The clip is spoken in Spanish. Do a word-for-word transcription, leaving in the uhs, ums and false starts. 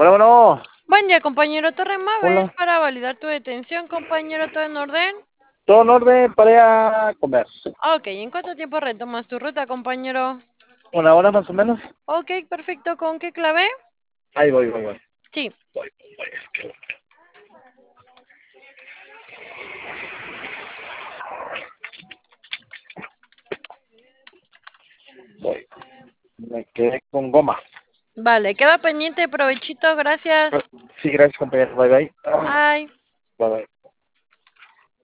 Bueno, bueno, Buen día, compañero Torremave. Es hola. para validar tu detención, compañero. ¿Todo en orden? Todo en orden para ir a comer. Ok, ¿en cuánto tiempo retomas tu ruta, compañero? Una hora más o menos. Ok, perfecto. ¿Con qué clave? Ahí voy, voy, voy. Sí. Voy, voy, es que voy. Me quedé con goma. Vale, queda pendiente. Provechito, gracias. Sí, gracias, compañero. Bye, bye.